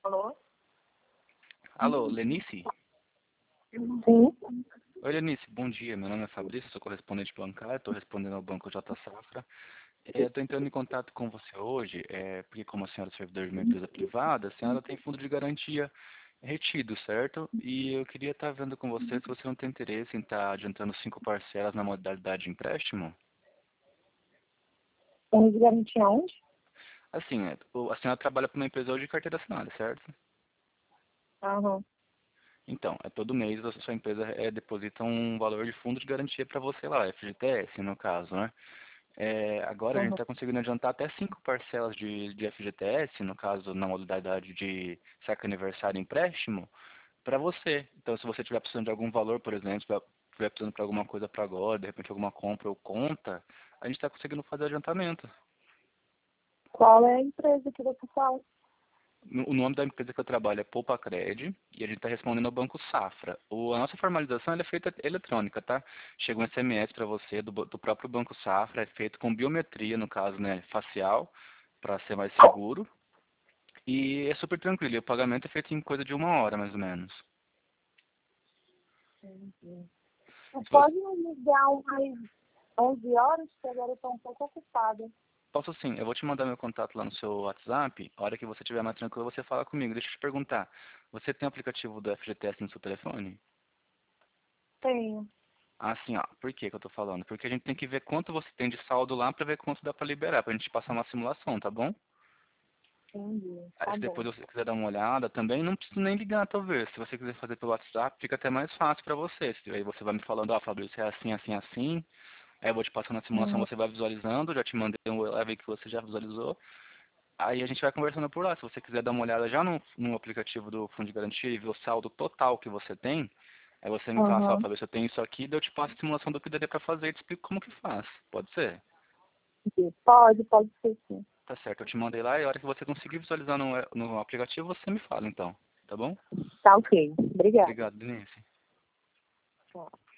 Alô? Alô, Lenice? Sim. Oi, Lenice, bom dia. Meu nome é Fabrício, sou correspondente bancário, estou respondendo ao Banco J Safra. Estou entrando em contato com você hoje, porque como a senhora é servidora de uma empresa privada, a senhora tem fundo de garantia retido, certo? E eu queria estar vendo com você se você não tem interesse em estar adiantando 5 parcelas na modalidade de empréstimo. Fundo de garantia onde? Assim, a senhora trabalha para uma empresa hoje de carteira assinada, certo? Aham. Então, todo mês a sua empresa deposita um valor de fundo de garantia para você lá, FGTS no caso, né? Agora a gente Aham. está conseguindo adiantar até 5 parcelas de FGTS, no caso na modalidade de saque aniversário e empréstimo, para você. Então, se você estiver precisando de algum valor, por exemplo, estiver precisando para alguma coisa para agora, de repente alguma compra ou conta, a gente está conseguindo fazer adiantamento. Qual é a empresa que você fala? O nome da empresa que eu trabalho é Poupacred e a gente está respondendo ao Banco Safra. A nossa formalização ela é feita eletrônica, tá? Chega um SMS para você do próprio Banco Safra, é feito com biometria, no caso, né, facial, para ser mais seguro. E é super tranquilo, e o pagamento é feito em coisa de 1 hora, mais ou menos. Entendi. Se você- Pode me ligar umas 11 horas, que agora eu estou um pouco ocupada. Posso sim, eu vou te mandar meu contato lá no seu WhatsApp, a hora que você estiver mais tranquilo, você fala comigo. Deixa eu te perguntar, você tem o aplicativo do FGTS no seu telefone? Tenho. Assim, ó, por que que eu tô falando? Porque a gente tem que ver quanto você tem de saldo lá pra ver quanto dá pra liberar, pra gente passar uma simulação, tá bom? Entendi. Aí Tá se depois bom. você quiser dar uma olhada também, não precisa nem ligar talvez. Se você quiser fazer pelo WhatsApp, fica até mais fácil pra você. Aí você vai me falando, ó, Fabrício, é assim, assim, assim. Aí eu vou te passando a simulação, Uhum. você vai visualizando, já te mandei um leve que você já visualizou. Aí a gente vai conversando por lá. Se você quiser dar uma olhada já no aplicativo do Fundo de Garantia e ver o saldo total que você tem, aí você me passa, ó, Uhum. Fabrício, eu tenho isso aqui, daí eu te passo a simulação do que daria pra fazer e te explico como que faz. Pode ser? Entendi. Pode ser sim. Tá certo, eu te mandei lá e a hora que você conseguir visualizar no aplicativo, você me fala então. Tá bom? Tá ok. Obrigada. Obrigado, Denise. Tchau.